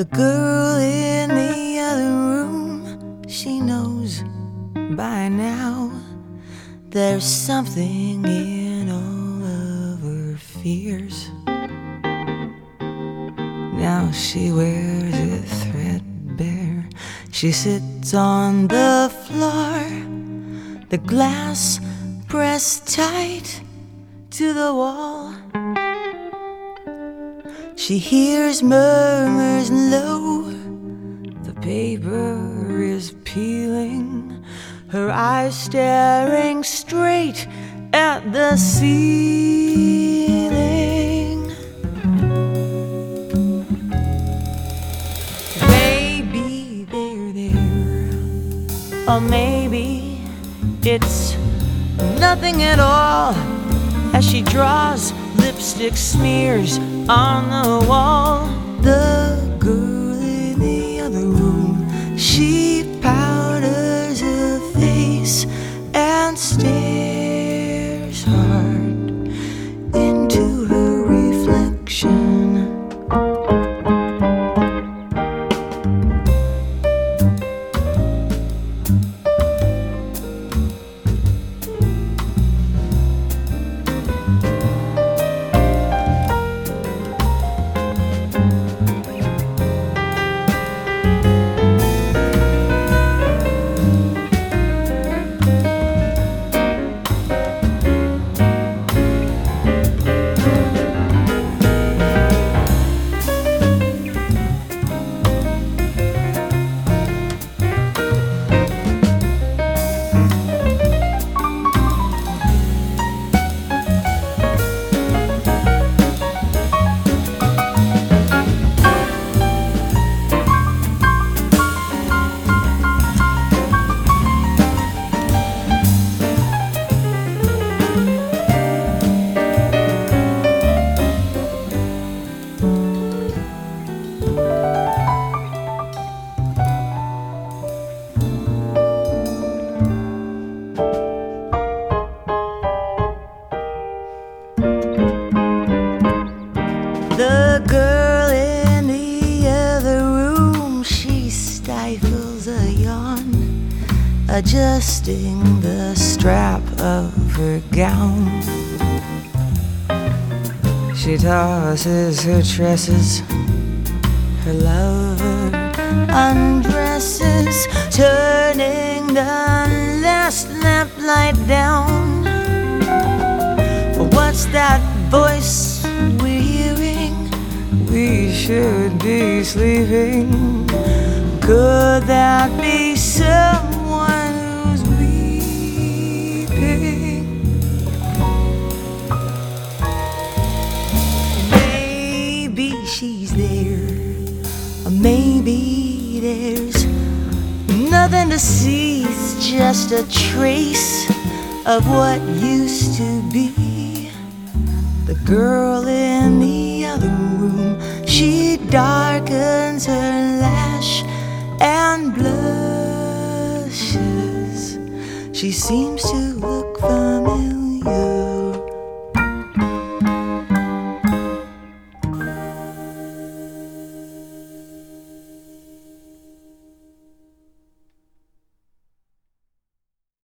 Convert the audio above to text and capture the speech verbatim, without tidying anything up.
The girl in the other room, she knows by now there's something in all of her fears. Now she wears it threadbare. She sits on the floor, the glass pressed tight to the wall. She hears murmurs low, the paper is peeling, her eyes staring straight at the ceiling. Maybe they're there, or maybe it's nothing at all. As she draws lipstick smears on the wall, the girl in the other room, she powders her face and stares hard into her reflection. The girl in the other room, she stifles a yawn, adjusting the strap of her gown. She tosses her tresses, her lover undresses, turning the last lamplight down. What's that voice we're hearing? We should be sleeping. Could that be someone who's weeping? Maybe she's there, or maybe there's nothing to see. It's just a trace of what used to be. The girl in the other room, she darkens her lash and blushes. She seems to